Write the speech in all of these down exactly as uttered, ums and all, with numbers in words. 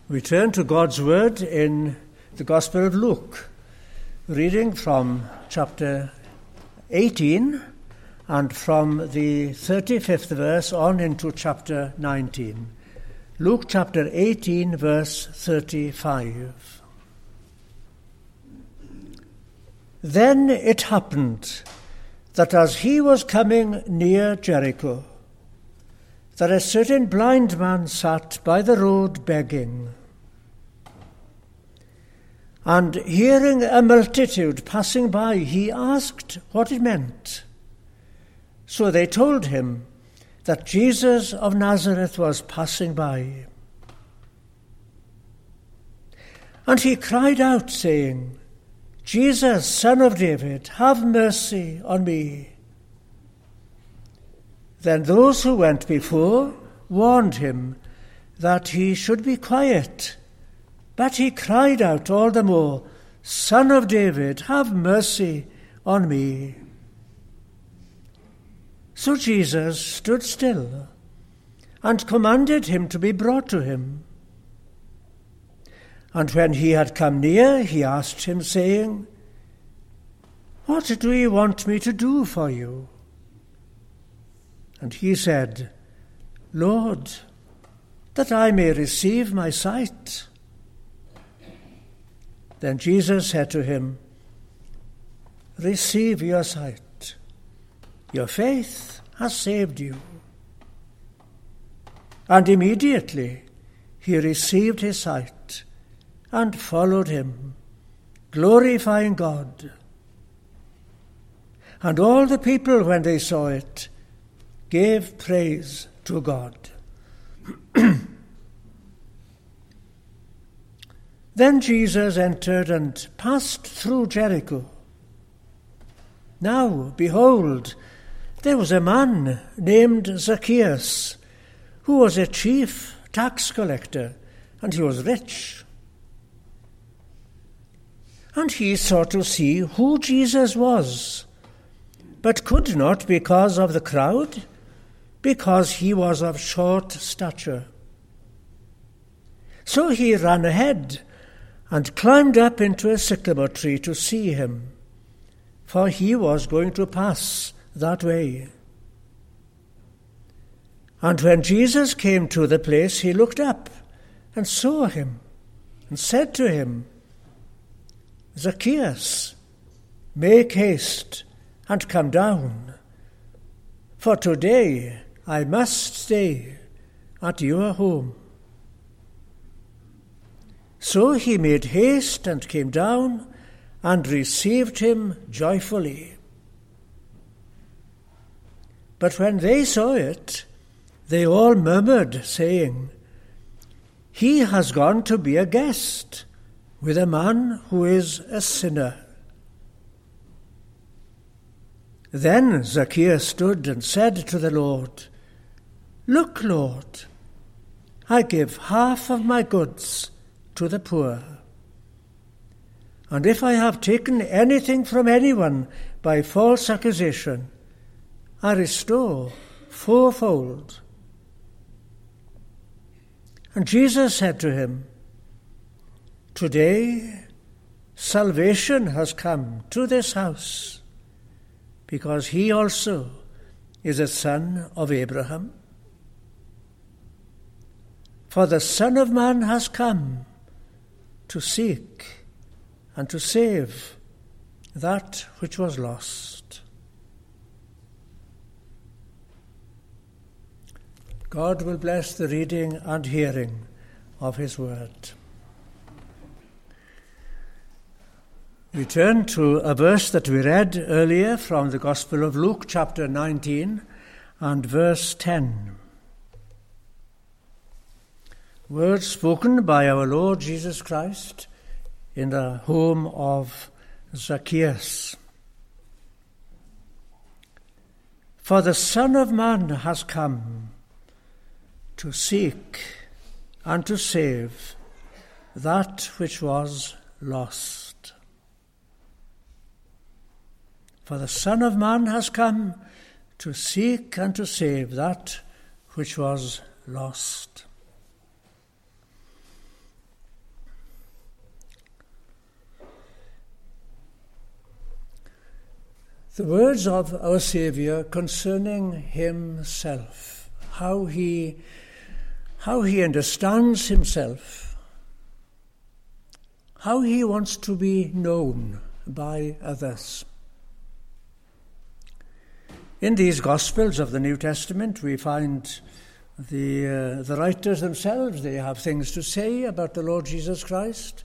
We turn to God's Word in the Gospel of Luke, reading from chapter eighteen and from the thirty-fifth verse on into chapter nineteen. Luke chapter eighteen, verse thirty-five. Then it happened that as he was coming near Jericho, that a certain blind man sat by the road begging. And hearing a multitude passing by, he asked what it meant. So they told him that Jesus of Nazareth was passing by. And he cried out, saying, Jesus, Son of David, have mercy on me. Then those who went before warned him that he should be quiet. But he cried out all the more, Son of David, have mercy on me. So Jesus stood still and commanded him to be brought to him. And when he had come near, he asked him, saying, What do you want me to do for you? And he said, Lord, that I may receive my sight. Then Jesus said to him, Receive your sight. Your faith has saved you. And immediately he received his sight and followed him, glorifying God. And all the people, when they saw it, gave praise to God. Then Jesus entered and passed through Jericho. Now, behold, there was a man named Zacchaeus, who was a chief tax collector, and he was rich. And he sought to see who Jesus was, but could not because of the crowd, because he was of short stature. So he ran ahead and climbed up into a sycamore tree to see him, for he was going to pass that way. And when Jesus came to the place, he looked up and saw him, and said to him, Zacchaeus, make haste and come down, for today I must stay at your home. So he made haste and came down and received him joyfully. But when they saw it, they all murmured, saying, He has gone to be a guest with a man who is a sinner. Then Zacchaeus stood and said to the Lord, Look, Lord, I give half of my goods to the poor. And if I have taken anything from anyone by false accusation, I restore fourfold. And Jesus said to him, Today salvation has come to this house, because he also is a son of Abraham. For the Son of Man has come to seek and to save that which was lost. God will bless the reading and hearing of his word. We turn to a verse that we read earlier from the Gospel of Luke, chapter nineteen, and verse ten. Words spoken by our Lord Jesus Christ in the home of Zacchaeus. For the Son of Man has come to seek and to save that which was lost. For the Son of Man has come to seek and to save that which was lost. the words of our Saviour concerning himself, how he, how he understands himself, how he wants to be known by others. In these Gospels of the New Testament, we find the, uh, the writers themselves, they have things to say about the Lord Jesus Christ.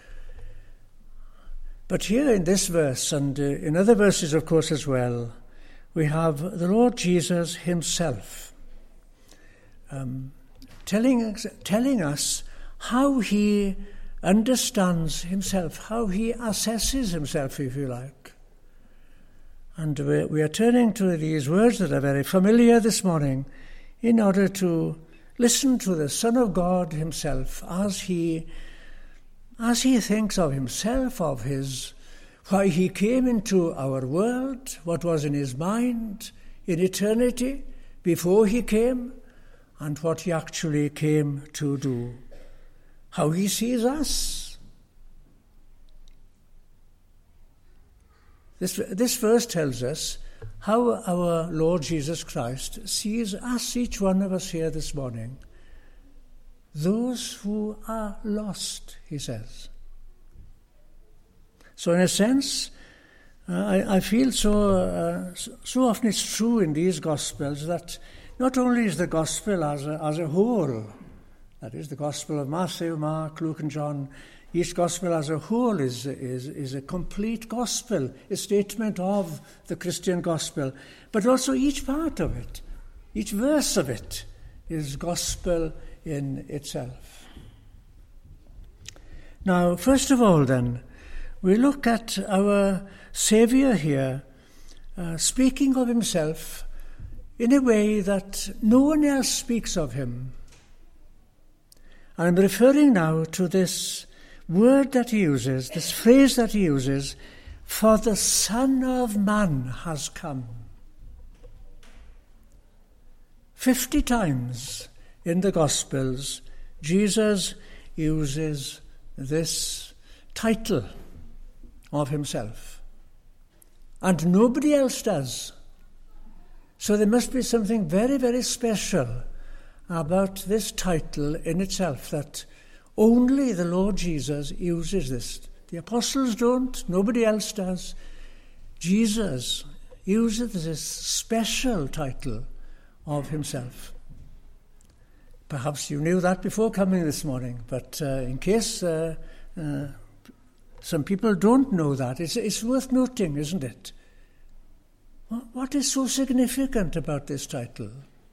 But here in this verse, and uh, in other verses, of course, as well, we have the Lord Jesus himself um, telling us, telling us how he understands himself, how he assesses himself, if you like. And we, we are turning to these words that are very familiar this morning in order to listen to the Son of God himself as he As he thinks of himself, of his, why he came into our world, what was in his mind in eternity before he came, and what he actually came to do, how he sees us. This, this verse tells us how our Lord Jesus Christ sees us, each one of us here this morning. Those who are lost, he says. So in a sense, uh, I, I feel so, uh, so often it's true in these Gospels that not only is the Gospel as a, as a whole, that is the Gospel of Matthew, Mark, Luke and John, each Gospel as a whole is, is, is a complete Gospel, a statement of the Christian Gospel, but also each part of it, each verse of it is Gospel in itself. Now, first of all then, we look at our Saviour here uh, speaking of himself in a way that no one else speaks of him. I'm referring now to this word that he uses, this phrase that he uses, for the Son of Man has come. Fifty times in the Gospels, Jesus uses this title of himself, and nobody else does. So there must be something very, very special about this title in itself, that only the Lord Jesus uses this. The apostles don't, nobody else does. Jesus uses this special title of himself. Perhaps you knew that before coming this morning, but uh, in case uh, uh, some people don't know that, it's, it's worth noting, isn't it? What is so significant about this title?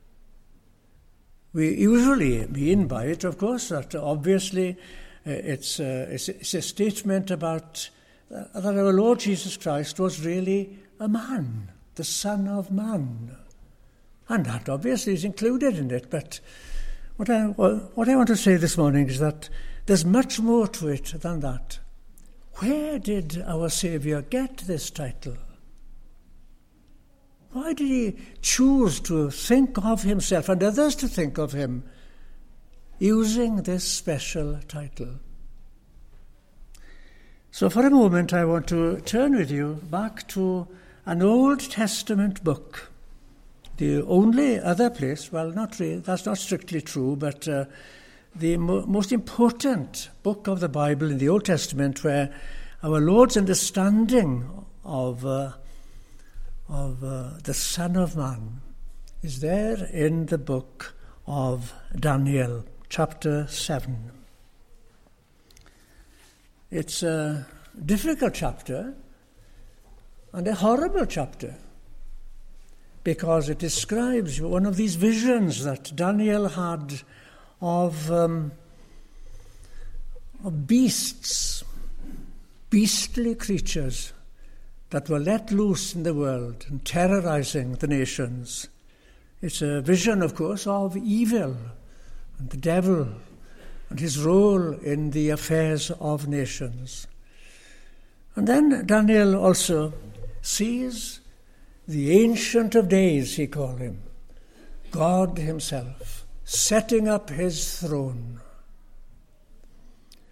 We usually mean by it, of course, that obviously uh, it's, uh, it's, it's a statement about uh, that our Lord Jesus Christ was really a man, the Son of Man. And that obviously is included in it, but What I, what I want to say this morning is that there's much more to it than that. Where did our Saviour get this title? Why did he choose to think of himself and others to think of him using this special title? So for a moment I want to turn with you back to an Old Testament book. The only other place, well, not really, that's not strictly true, but uh, the mo- most important book of the Bible in the Old Testament, where our Lord's understanding of uh, of uh, the Son of Man is there in the book of Daniel, chapter seven. It's a difficult chapter and a horrible chapter, because it describes one of these visions that Daniel had of, um, of beasts, beastly creatures that were let loose in the world and terrorizing the nations. It's a vision, of course, of evil and the devil and his role in the affairs of nations. And then Daniel also sees the Ancient of Days, he called him, God himself, setting up his throne.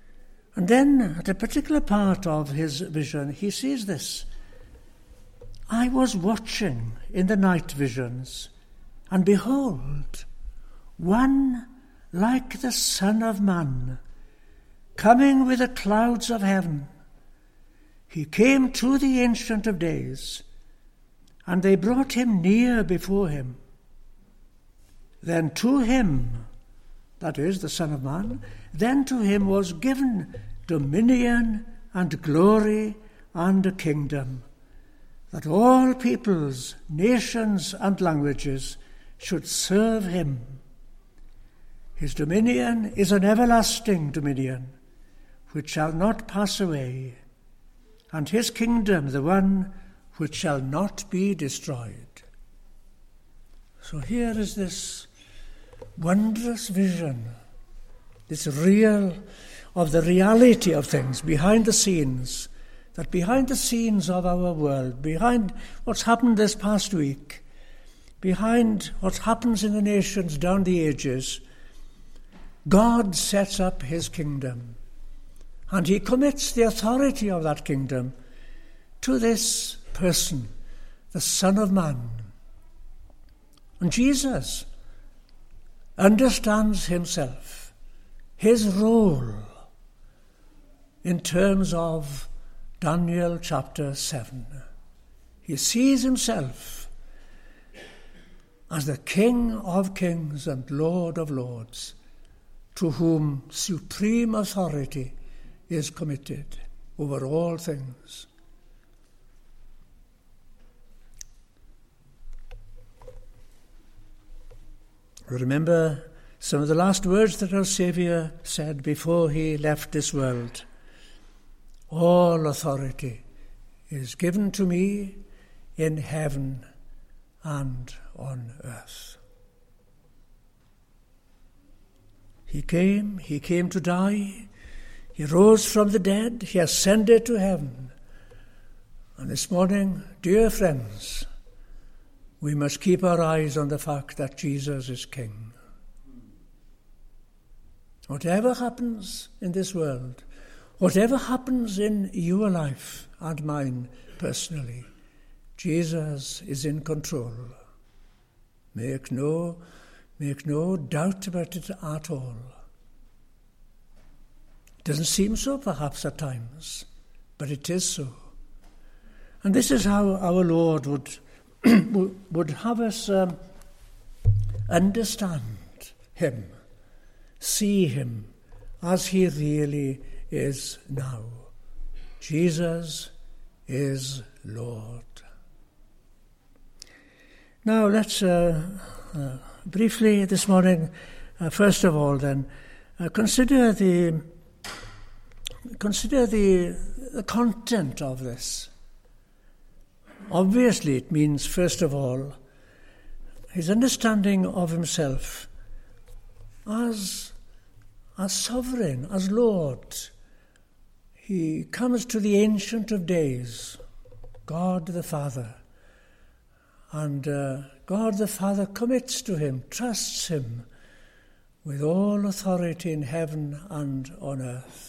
And then, at a particular part of his vision, he sees this. I was watching in the night visions, and behold, one like the Son of Man, coming with the clouds of heaven. He came to the Ancient of Days, and they brought him near before him. Then to him, that is, the Son of Man, then to him was given dominion and glory and a kingdom, that all peoples, nations, and languages should serve him. His dominion is an everlasting dominion, which shall not pass away, and his kingdom the one which shall not be destroyed. So here is this wondrous vision, this real of the reality of things behind the scenes, that behind the scenes of our world, behind what's happened this past week, behind what happens in the nations down the ages, God sets up his kingdom, and he commits the authority of that kingdom to this person, the Son of Man. And Jesus understands himself, his role, in terms of Daniel chapter seven. He sees himself as the King of kings and Lord of lords, to whom supreme authority is committed over all things. Remember some of the last words that our Saviour said before he left this world. All authority is given to me in heaven and on earth. He came, he came to die, he rose from the dead, he ascended to heaven. And this morning, dear friends, we must keep our eyes on the fact that Jesus is King. Whatever happens in this world, whatever happens in your life and mine personally, Jesus is in control. Make no, make no doubt about it at all. It doesn't seem so perhaps at times, but it is so. And this is how our Lord would, would have us um, understand him, see him as he really is now. Jesus is Lord. Now let's uh, uh, briefly this morning, uh, first of all then, uh, consider the consider the, the content of this. Obviously it means, first of all, his understanding of himself as, as sovereign, as Lord. He comes to the Ancient of Days, God the Father, and uh, God the Father commits to him, trusts him with all authority in heaven and on earth.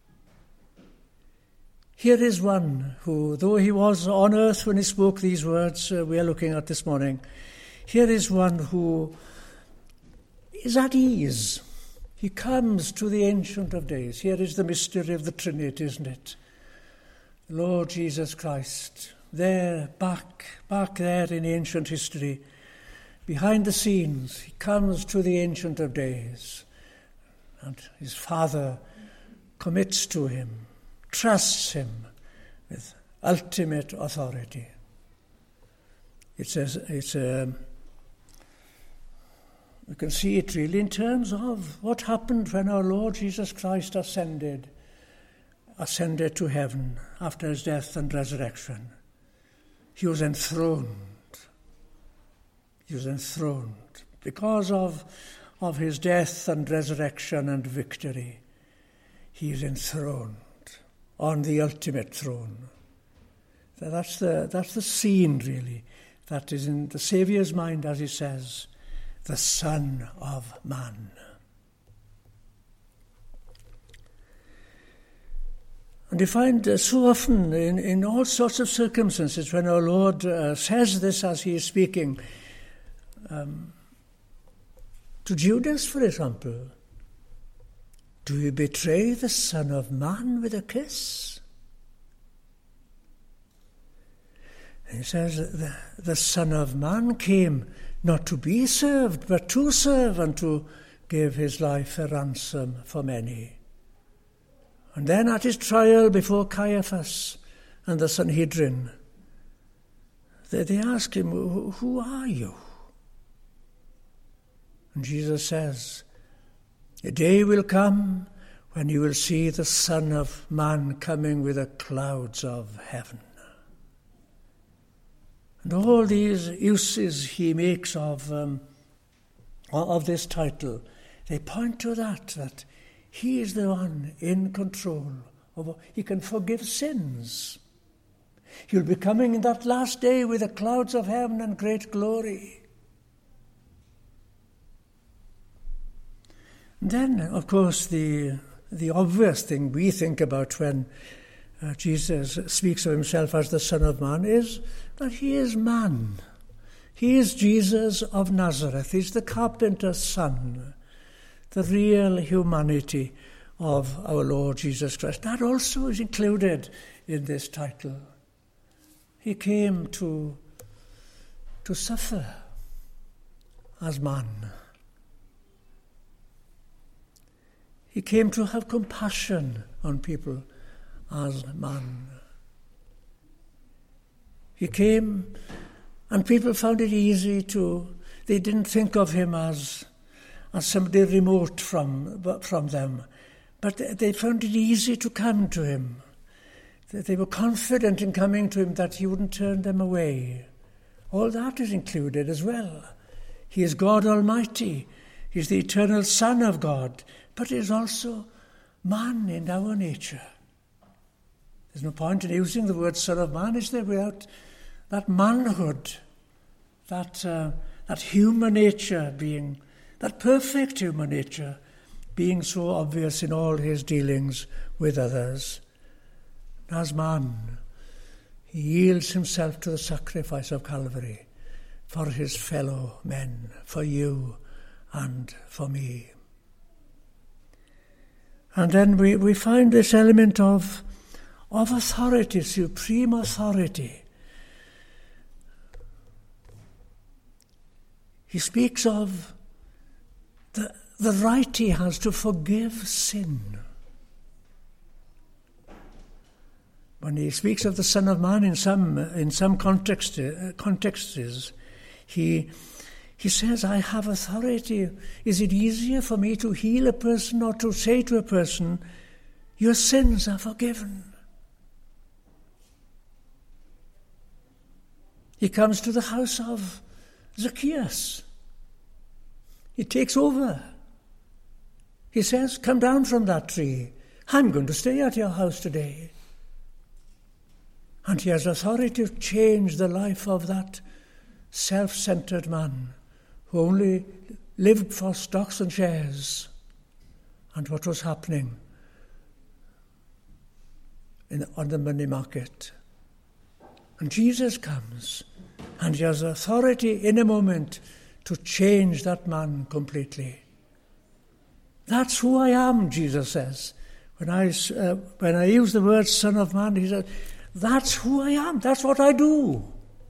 Here is one who, though he was on earth when he spoke these words uh, we are looking at this morning, here is one who is at ease. He comes to the Ancient of Days. Here is the mystery of the Trinity, isn't it? Lord Jesus Christ, there, back, back there in ancient history, behind the scenes, he comes to the Ancient of Days, and his Father commits to him, trusts him with ultimate authority. It's a, it's a, we can see it really in terms of what happened when our Lord Jesus Christ ascended, ascended to heaven after his death and resurrection. He was enthroned. He was enthroned because of, of his death and resurrection and victory. He is enthroned on the ultimate throne. So that's the that's the scene really that is in the Saviour's mind, as he says, the Son of Man. And you find uh, so often in, in all sorts of circumstances when our Lord uh, says this as he is speaking, um, to Judas, for example, do you betray the Son of Man with a kiss? And he says that the, the Son of Man came not to be served, but to serve and to give his life a ransom for many. And then at his trial before Caiaphas and the Sanhedrin, they, they ask him, who are you? And Jesus says, a day will come when you will see the Son of Man coming with the clouds of heaven. And all these uses he makes of, um, of this title, they point to that, that he is the one in control. Of, he can forgive sins. He'll be coming in that last day with the clouds of heaven and great glory. And then, of course, the, the obvious thing we think about when uh, Jesus speaks of himself as the Son of Man is that he is man. He is Jesus of Nazareth. He's the carpenter's son, the real humanity of our Lord Jesus Christ. That also is included in this title. He came to, to suffer as man. He came to have compassion on people as man. He came, and people found it easy to, they didn't think of him as, as somebody remote from, from them, but they found it easy to come to him. They were confident in coming to him that he wouldn't turn them away. All that is included as well. He is God Almighty. He is the eternal Son of God, but he is also man in our nature. There's no point in using the word Son of Man, is there, without that manhood, that uh, that human nature being, that perfect human nature being so obvious in all his dealings with others. As man, he yields himself to the sacrifice of Calvary for his fellow men, for you and for me. And then we, we find this element of, of authority, supreme authority. He speaks of the, the right he has to forgive sin. When he speaks of the Son of Man in some in some context, uh, contexts, he he says, I have authority. Is it easier for me to heal a person or to say to a person, your sins are forgiven? He comes to the house of Zacchaeus. He takes over. He says, come down from that tree. I'm going to stay at your house today. And he has authority to change the life of that self-centered man who only lived for stocks and shares and what was happening in, on the money market. And Jesus comes, and he has authority in a moment to change that man completely. That's who I am, Jesus says. When I, uh, when I use the word Son of Man, he says, that's who I am. That's what I do.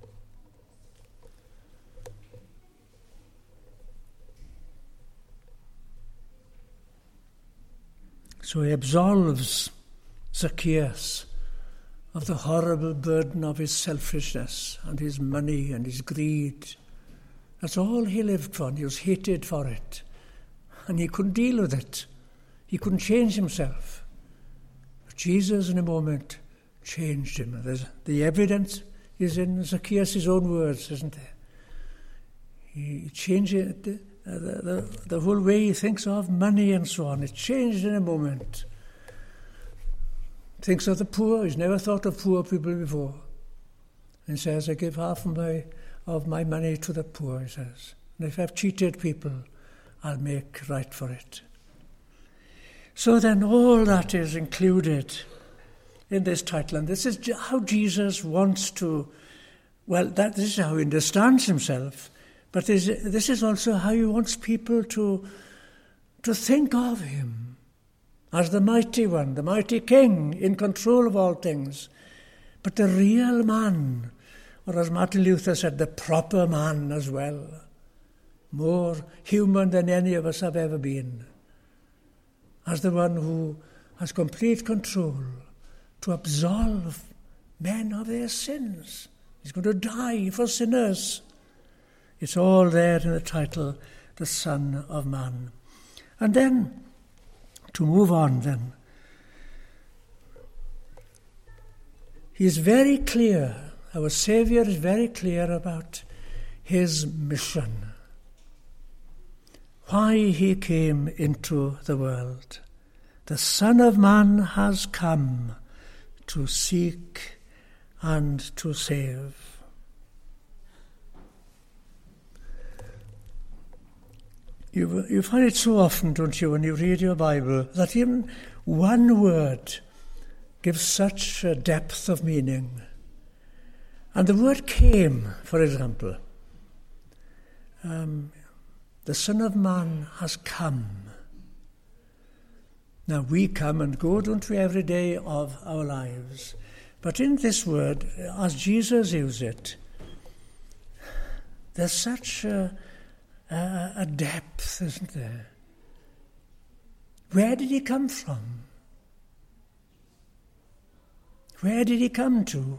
So he absolves Zacchaeus of the horrible burden of his selfishness and his money and his greed. That's all he lived for, and he was hated for it. And he couldn't deal with it. He couldn't change himself. But Jesus, in a moment, changed him. There's, the evidence is in Zacchaeus' own words, isn't there? He changed it, the, the, the whole way he thinks of money and so on. It changed in a moment. Thinks of the poor. He's never thought of poor people before. And says, I give half of my, of my money to the poor, he says. And if I've cheated people, I'll make right for it. So then all that is included in this title, and this is how Jesus wants to, well, that, this is how he understands himself, but this, this is also how he wants people to, to think of him as the mighty one, the mighty king in control of all things, but the real man, or as Martin Luther said, the proper man as well, more human than any of us have ever been, as the one who has complete control to absolve men of their sins. He's going to die for sinners. It's all there in the title, the Son of Man. And then, to move on then, he is very clear, our Saviour is very clear about his mission, why he came into the world. The Son of Man has come to seek and to save. You, you find it so often, don't you, when you read your Bible, that even one word gives such a depth of meaning. And the word came, for example, um, the Son of Man has come. Now, we come and go, don't we, every day of our lives. But in this word, as Jesus used it, there's such a, a, a depth, isn't there? Where did he come from? Where did he come to?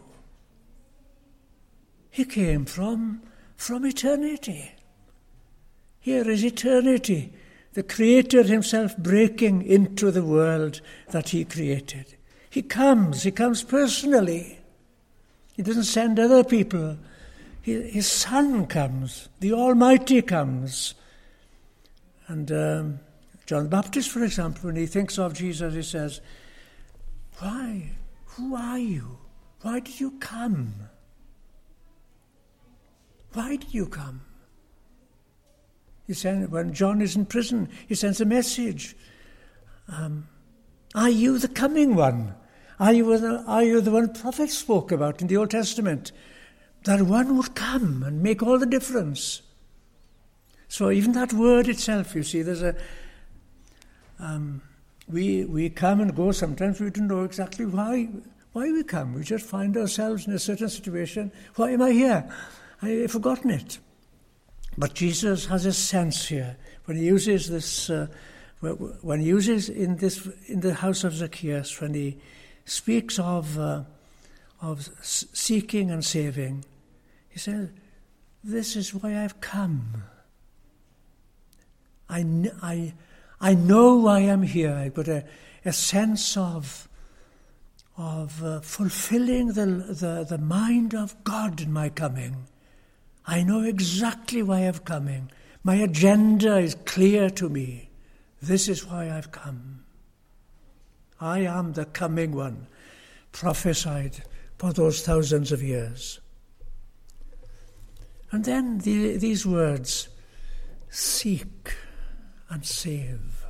He came from, from eternity. Here is eternity, the Creator himself breaking into the world that he created. He comes, he comes personally. He doesn't send other people. He, his Son comes, the Almighty comes. And um, John the Baptist, for example, when he thinks of Jesus, he says, why? Who are you? Why did you come? Why did you come? He sent, when John is in prison, he sends a message. Um, are you the coming one? Are you, the, are you the one prophets spoke about in the Old Testament? That one would come and make all the difference. So even that word itself, you see, there's a... Um, we we come and go. Sometimes we don't know exactly why why we come. We just find ourselves in a certain situation. Why am I here? I've forgotten it. But Jesus has a sense here when he uses this, uh, when he uses in this in the house of Zacchaeus, when he speaks of uh, of seeking and saving, he says, "This is why I've come. I I I know I am here. I've got a, a sense of of uh, fulfilling the, the the mind of God in my coming. I know exactly why I've coming. My agenda is clear to me. This is why I've come. I am the coming one, prophesied for those thousands of years." And then the, these words, seek and save.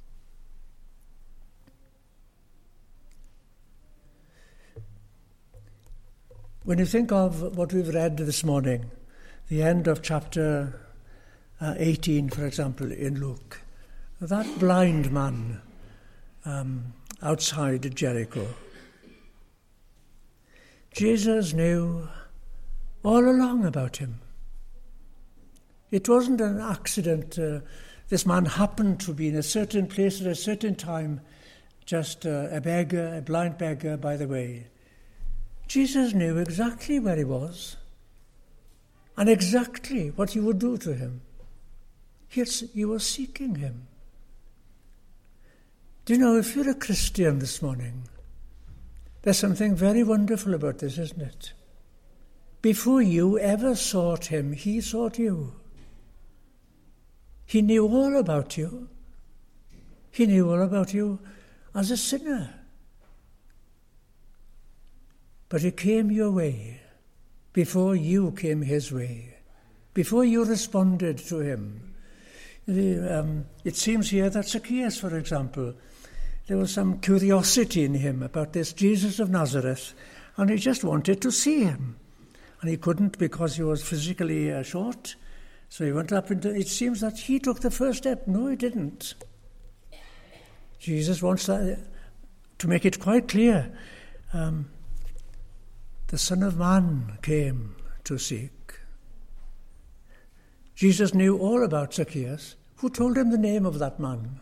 When you think of what we've read this morning, the end of chapter uh, eighteen, for example, in Luke, that blind man um, outside Jericho, Jesus knew all along about him. It wasn't an accident. Uh, this man happened to be in a certain place at a certain time, just uh, a beggar, a blind beggar by the way. Jesus knew exactly where he was and exactly what he would do to him. He, he was seeking him. Do you know, if you're a Christian this morning, there's something very wonderful about this, isn't it? Before you ever sought him, he sought you. He knew all about you. He knew all about you as a sinner. But he came your way before you came his way, before you responded to him. The, um, it seems here that Zacchaeus, for example, there was some curiosity in him about this Jesus of Nazareth, and he just wanted to see him. And he couldn't because he was physically uh, short. So he went up into, it seems that he took the first step. No, he didn't. Jesus wants that, to make it quite clear. Um, the Son of Man came to seek. Jesus knew all about Zacchaeus. Who told him the name of that man?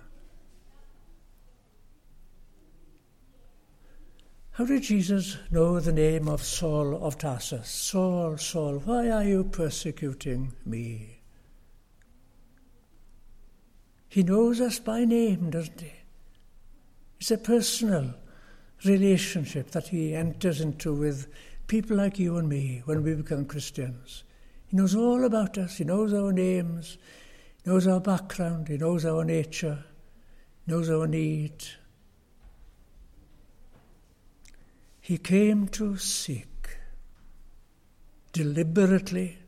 How did Jesus know the name of Saul of Tarsus? Saul, Saul, why are you persecuting me? He knows us by name, doesn't he? It's a personal relationship that he enters into with people like you and me when we become Christians. He knows all about us. He knows our names. He knows our background. He knows our nature. He knows our need. He came to seek deliberately,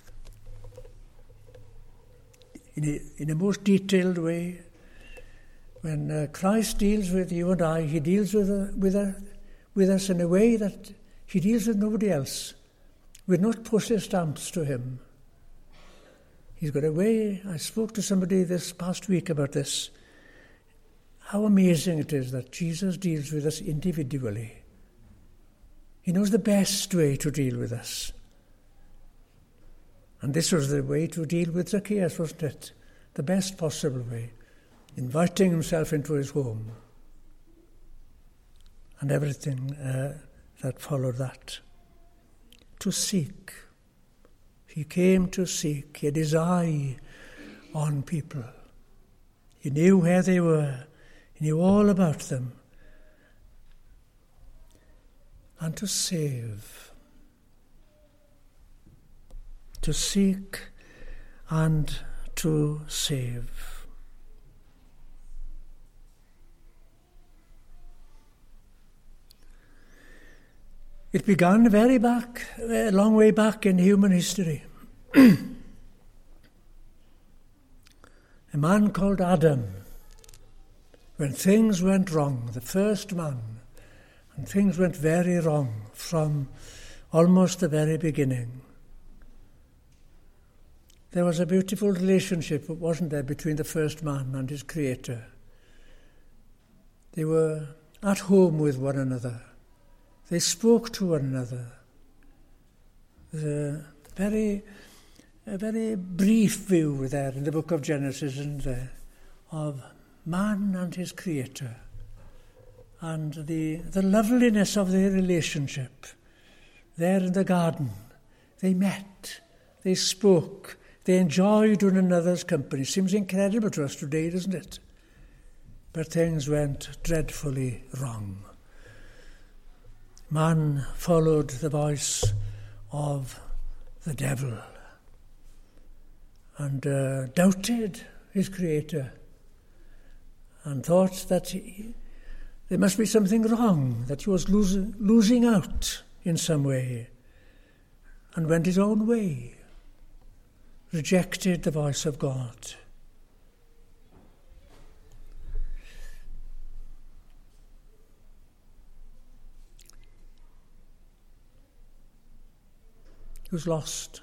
in a, in a most detailed way. When uh, Christ deals with you and I, he deals with, uh, with, uh, with us in a way that he deals with nobody else. We're not postage stamps to him. He's got a way. I spoke to somebody this past week about this. How amazing it is that Jesus deals with us individually. He knows the best way to deal with us. And this was the way to deal with Zacchaeus, wasn't it? The best possible way. Inviting himself into his home. And everything uh, that followed that. To seek. He came to seek. He had his eye on people. He knew where they were. He knew all about them. And to save. To seek and to save. It began very back, a long way back in human history. A man called Adam, when things went wrong, the first man, and things went very wrong from almost the very beginning. There was a beautiful relationship, wasn't there, between the first man and his Creator. They were at home with one another. They spoke to one another. There's a very, a very brief view there in the book of Genesis, isn't there, of man and his Creator. And the, the loveliness of their relationship. There in the garden, they met, they spoke, they enjoyed one another's company. Seems incredible to us today, doesn't it? But things went dreadfully wrong. Man followed the voice of the devil and uh, doubted his Creator and thought that he, there must be something wrong, that he was losing, losing out in some way, and went his own way, rejected the voice of God. He was lost.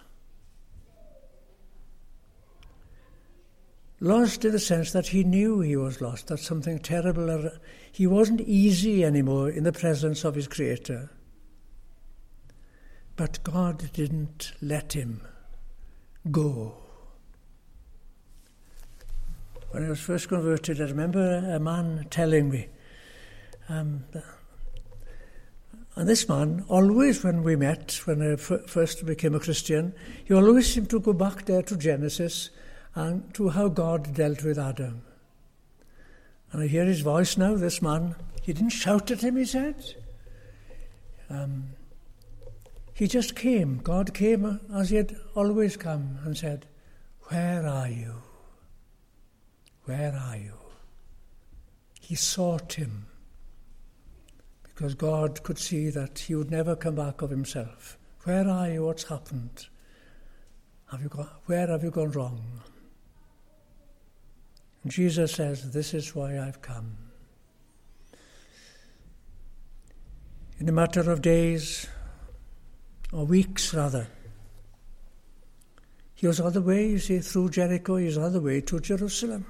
Lost in the sense that he knew he was lost, that something terrible. He wasn't easy anymore in the presence of his Creator. But God didn't let him go. When I was first converted, I remember a man telling me, um, and this man, always when we met, when I f- first became a Christian, he always seemed to go back there to Genesis and to how God dealt with Adam. And I hear his voice now, this man. He didn't shout at him, he said. Um, he just came. God came as he had always come and said, "Where are you? Where are you?" He sought him because God could see that he would never come back of himself. Where are you? What's happened? Have you gone, where have you gone wrong? And Jesus says, "This is why I've come. in a matter of days, or weeks rather. He was on the way, you see, through Jericho, he was on the way to Jerusalem.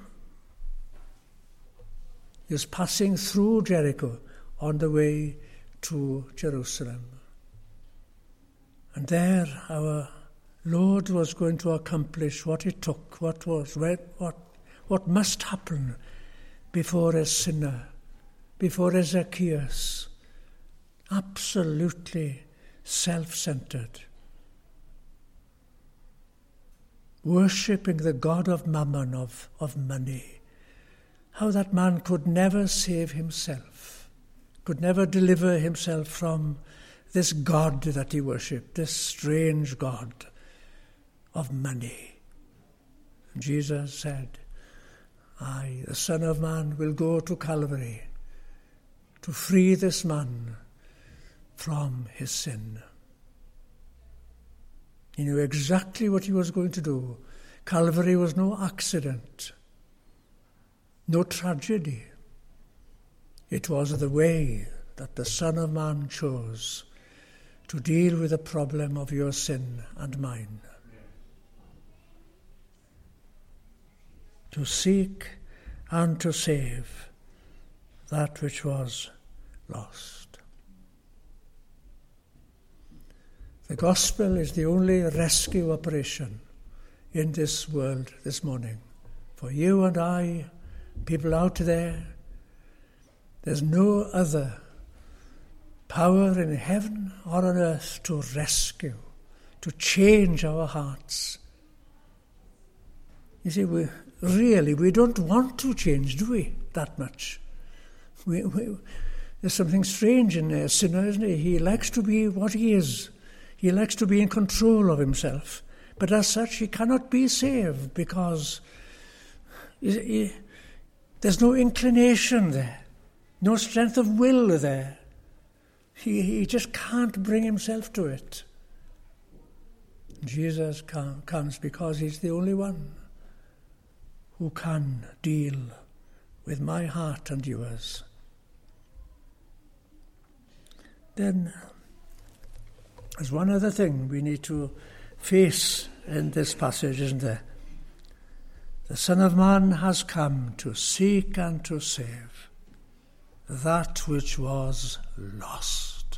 He was passing through Jericho on the way to Jerusalem. And there our Lord was going to accomplish what it took, what was, what, what must happen before a sinner, before a Zacchaeus, absolutely self-centered, worshipping the god of mammon, of, of money. How that man could never save himself, could never deliver himself from this god that he worshipped, this strange god of money. And Jesus said, I, the Son of Man, will go to Calvary to free this man from his sin. He knew exactly what he was going to do. Calvary was no accident, no tragedy. It was the way that the Son of Man chose to deal with the problem of your sin and mine. To seek and to save that which was lost. The gospel is the only rescue operation in this world this morning. For you and I, people out there, there's no other power in heaven or on earth to rescue, to change our hearts. You see, we really, we don't want to change, do we, that much? We, we, there's something strange in a sinner, isn't he? He likes to be what he is. He likes to be in control of himself. But as such, he cannot be saved because he, he, there's no inclination there, no strength of will there. He, he just can't bring himself to it. Jesus come, comes because he's the only one who can deal with my heart and yours. Then there's one other thing we need to face in this passage, isn't there? The Son of Man has come to seek and to save that which was lost.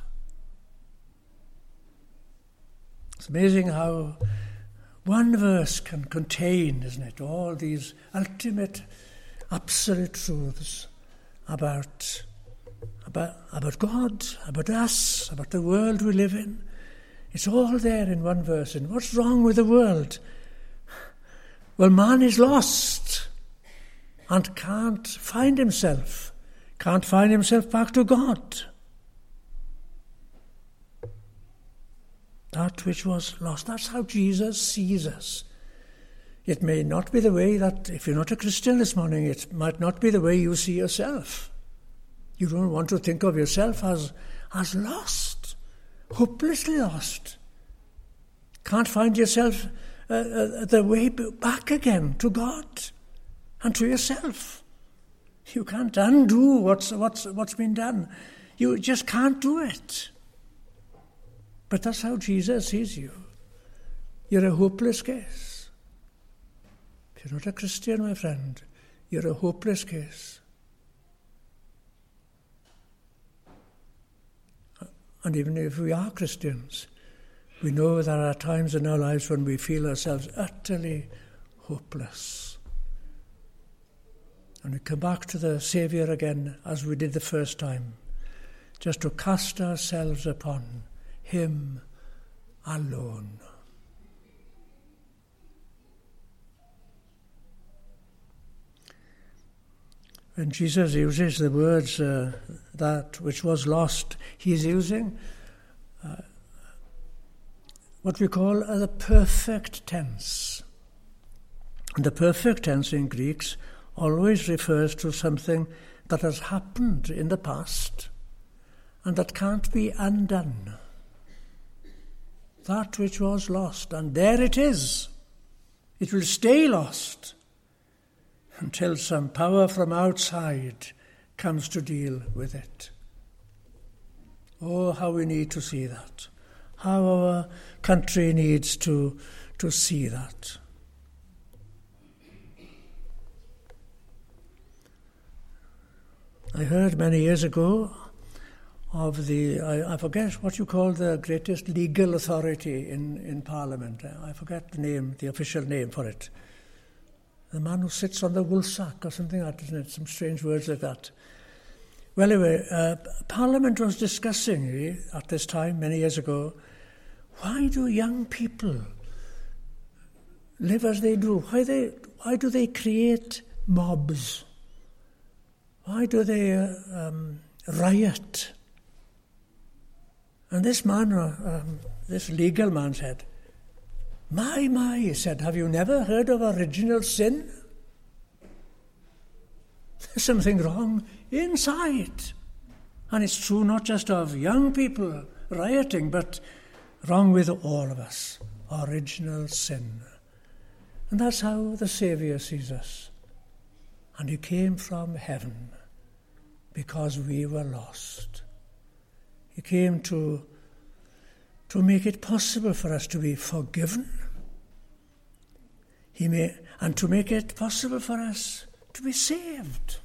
It's amazing how one verse can contain, isn't it, all these ultimate, absolute truths about, about, about God, about us, about the world we live in. It's all there in one verse. And what's wrong with the world? Well, man is lost and can't find himself, can't find himself back to God. That which was lost. That's how Jesus sees us. It may not be the way that, if you're not a Christian this morning, it might not be the way you see yourself. You don't want to think of yourself as, as lost, hopelessly lost. Can't find yourself uh, uh, the way back again to God and to yourself. You can't undo what's, what's, what's been done. You just can't do it. But that's how Jesus sees you. You're a hopeless case. If you're not a Christian, my friend, you're a hopeless case. And even if we are Christians, we know there are times in our lives when we feel ourselves utterly hopeless. And we come back to the Saviour again as we did the first time, just to cast ourselves upon Him alone. When Jesus uses the words, uh, that which was lost, he's using uh, what we call uh, the perfect tense. And the perfect tense in Greeks always refers to something that has happened in the past and that can't be undone. That which was lost, and there it is. It will stay lost until some power from outside comes to deal with it. Oh, how we need to see that. How our country needs to, to see that. I heard many years ago of the, I, I forget what you call the greatest legal authority in, in Parliament. I forget the name, the official name for it. The man who sits on the woolsack or something like that, isn't it? Some strange words like that. Well, anyway, uh, Parliament was discussing eh, at this time, many years ago, why do young people live as they do? Why, they, why do they create mobs? Why do they uh, um, riot? And this man, uh, um, this legal man said, my, my, he said, have you never heard of original sin? There's something wrong inside. And it's true not just of young people rioting, but wrong with all of us. Original sin. And that's how the Saviour sees us. And he came from heaven because we were lost. He came to, to make it possible for us to be forgiven. He may, and to make it possible for us to be saved.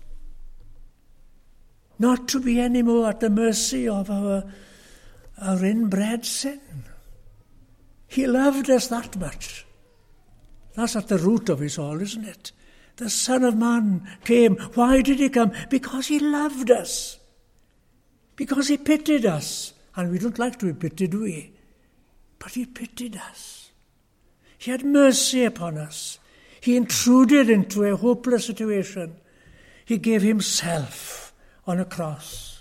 Not to be any more at the mercy of our, our inbred sin. He loved us that much. That's at the root of it all, isn't it? The Son of Man came. Why did he come? Because he loved us. Because he pitied us. And we don't like to be pitied, do we? But he pitied us. He had mercy upon us. He intruded into a hopeless situation. He gave himself on a cross.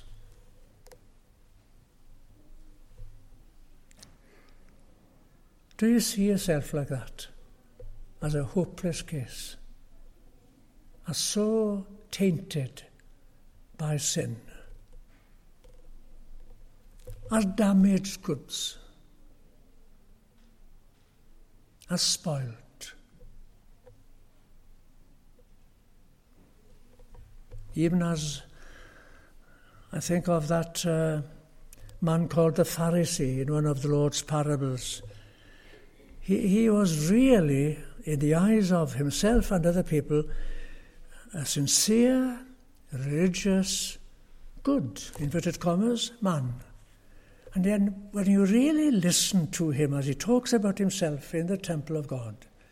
Do you see yourself like that? As a hopeless case? As so tainted by sin? As damaged goods? As spoiled? Even as I think of that uh, man called the Pharisee in one of the Lord's parables. He, he was really, in the eyes of himself and other people, a sincere, religious, good, inverted commas, man. And then when you really listen to him as he talks about himself in the temple of God,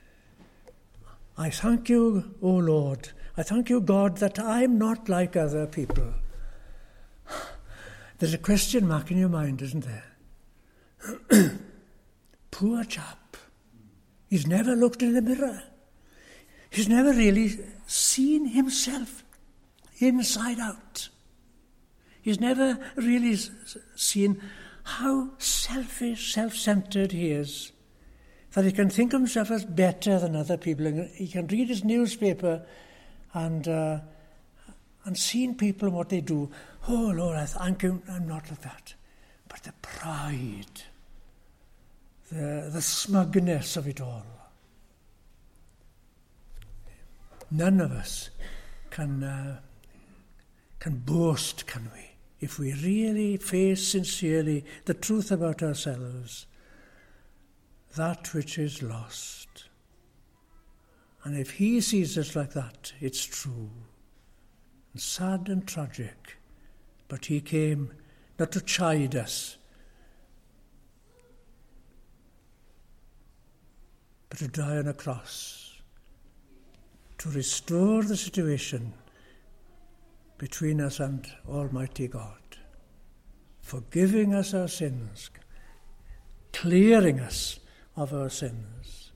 I thank you, O Lord, I thank you, God, that I'm not like other people. There's a question mark in your mind, isn't there? Poor chap. He's never looked in the mirror. He's never really seen himself inside out. He's never really seen how selfish, self-centered he is, that he can think of himself as better than other people. He can read his newspaper and uh, and seeing people and what they do. Oh, Lord, I thank you, I'm not like that. But the pride, the, the smugness of it all. None of us can uh, can boast, can we? If we really face sincerely the truth about ourselves, that which is lost. And if he sees us like that, it's true. And sad and tragic. But he came not to chide us, but to die on a cross, to restore the situation between us and Almighty God, forgiving us our sins, clearing us of our sins,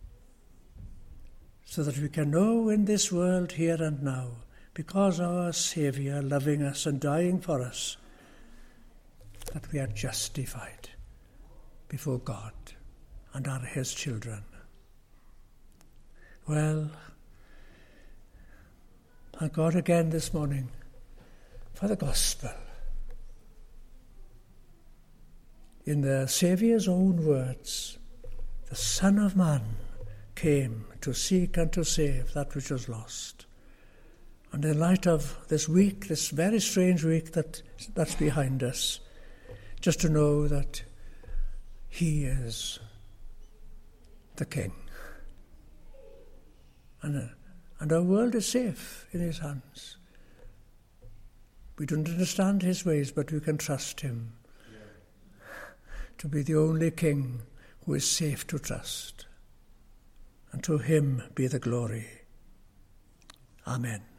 so that we can know in this world here and now, because our Saviour loving us and dying for us, that we are justified before God and are his children. Well, thank God again this morning for the gospel. In the Saviour's own words, the Son of Man came to seek and to save that which was lost. And in light of this week, this very strange week that, that's behind us, just to know that he is the King. And, uh, and our world is safe in his hands. We don't understand his ways, but we can trust him to be the only King who is safe to trust. And to him be the glory. Amen.